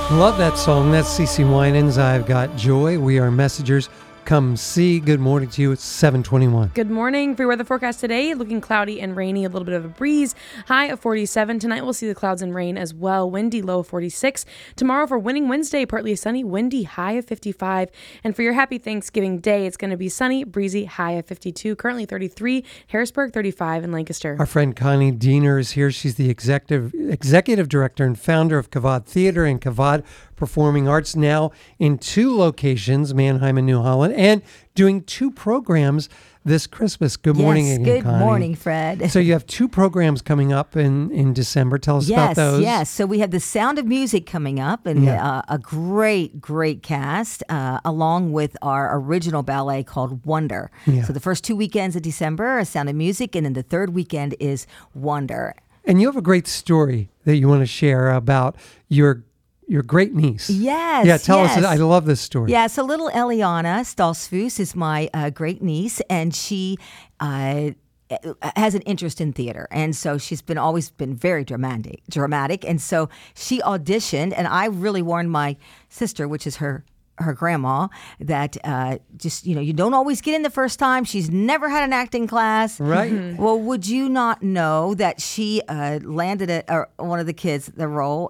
Love that song. That's CeCe Winans. I've Got Joy. We are messengers. Come see. Good morning to you. It's 7:21. Good morning. For your weather forecast today, looking cloudy and rainy, a little bit of a breeze. High of 47. Tonight we'll see the clouds and rain as well. Windy, low of 46. Tomorrow for Winning Wednesday, partly sunny, windy, high of 55. And for your happy Thanksgiving Day, it's going to be sunny, breezy, high of 52. Currently 33. Harrisburg, 35 in Lancaster. Our friend Connie Diener is here. She's the executive director and founder of Kavod Theater and Kavod Performing Arts, now in 2 locations, Mannheim and New Holland, and doing 2 programs this Christmas. Good morning again, good Connie. morning, Fred. So you have 2 programs coming up in December. Tell us about those. Yes. So we have The Sound of Music coming up, and a great cast, along with our original ballet called Wonder. Yeah. So the first 2 weekends of December are Sound of Music, and then the third weekend is Wonder. And you have a great story that you want to share about your great niece. Yes. Yeah, tell us. I love this story. Yeah, so little Eliana Stolzfus is my great niece, and she has an interest in theater. And so she's always been very dramatic. And so she auditioned, and I really warned my sister, which is her grandma, that you don't always get in the first time. She's never had an acting class. Right. Mm-hmm. Well, would you not know that she landed one of the kids the role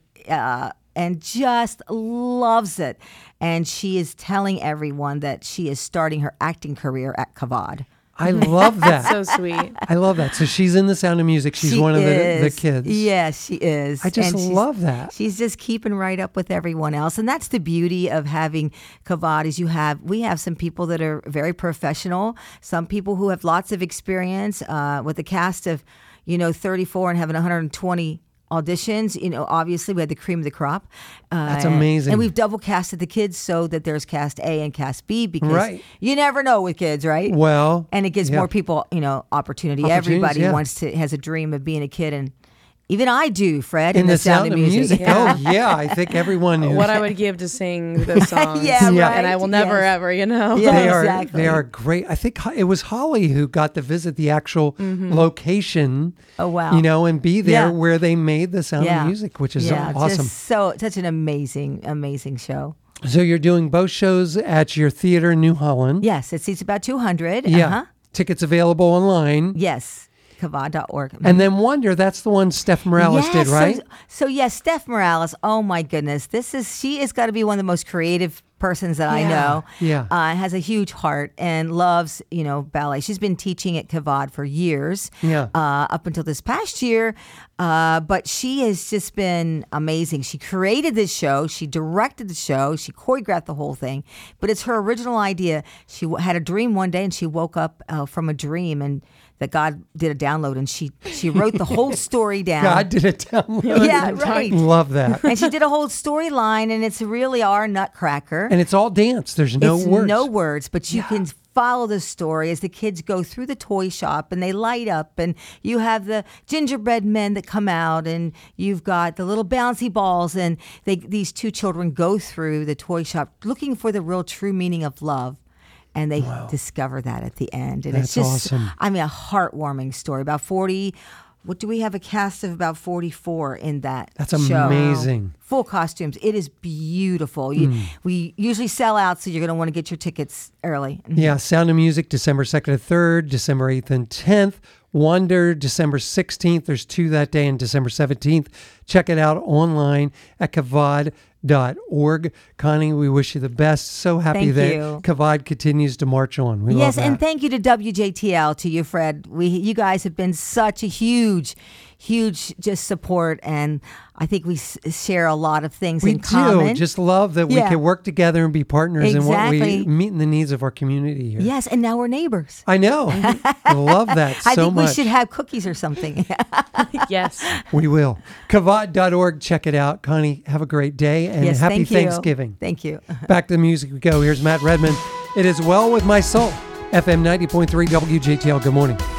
and just loves it. And she is telling everyone that she is starting her acting career at Kavod. I love that. So sweet. I love that. So she's in The Sound of Music. She's one of the kids. Yes, she is. I just love that. She's just keeping right up with everyone else. And that's the beauty of having Kavod is we have some people that are very professional, some people who have lots of experience with a cast of, 34 and having 120 auditions. Obviously we had the cream of the crop. That's amazing. And we've double casted the kids so that there's cast A and cast B, because you never know with kids, right? Well, and it gives more people, opportunity. Everybody has a dream of being a kid, and even I do, Fred, in The Sound of Music. Yeah. Oh, yeah. I think everyone is. What I would give to sing those songs. Right. And I will never, ever, Yeah, They are great. I think it was Holly who got to visit the actual location. Oh, wow. And be there where they made The Sound of Music, which is awesome. Such an amazing show. So you're doing both shows at your theater in New Holland. Yes, it seats about 200. Yeah. Uh-huh. Tickets available online. Yes. Kavod.org. And then Wonder, that's the one Steph Morales did, right? So yes, Steph Morales, oh my goodness. She has got to be one of the most creative persons that I know. Yeah. Has a huge heart and loves, ballet. She's been teaching at Kavod for years. Yeah. Up until this past year. But she has just been amazing. She created this show. She directed the show. She choreographed the whole thing. But it's her original idea. She had a dream one day, and she woke up from a dream, and that God did a download, and she wrote the whole story down. God did a download. Yeah, right. Love that. And she did a whole storyline, and it's really our Nutcracker. And it's all dance. There's no words. No words, but you can follow the story as the kids go through the toy shop, and they light up, and you have the gingerbread men that come out, and you've got the little bouncy balls, and these 2 children go through the toy shop looking for the real true meaning of love. And they discover that at the end. And That's it's just, awesome. a heartwarming story. About 40, what do we have? A cast of about 44 in that That's show. amazing. Full costumes. It is beautiful. We usually sell out, so you're going to want to get your tickets early. Yeah, Sound of Music, December 2nd and 3rd, December 8th and 10th. Wonder, December 16th. There's 2 that day, and December 17th. Check it out online at Kavod.org. Connie, we wish you the best. So happy that Kavod continues to march on. We love that. And thank you to WJTL, to you, Fred. You guys have been such a huge just support, and I think we share a lot of things in common. We do. Just love that we can work together and be partners in what we meeting the needs of our community here. Yes, and now we're neighbors. I know. I love that so much. I think we should have cookies or something. Yes. We will. Kavod.org. Check it out. Connie, have a great day, and happy Thanksgiving. Thank you. Back to the music we go. Here's Matt Redman. It is Well With My Soul. FM 90.3 WJTL. Good morning.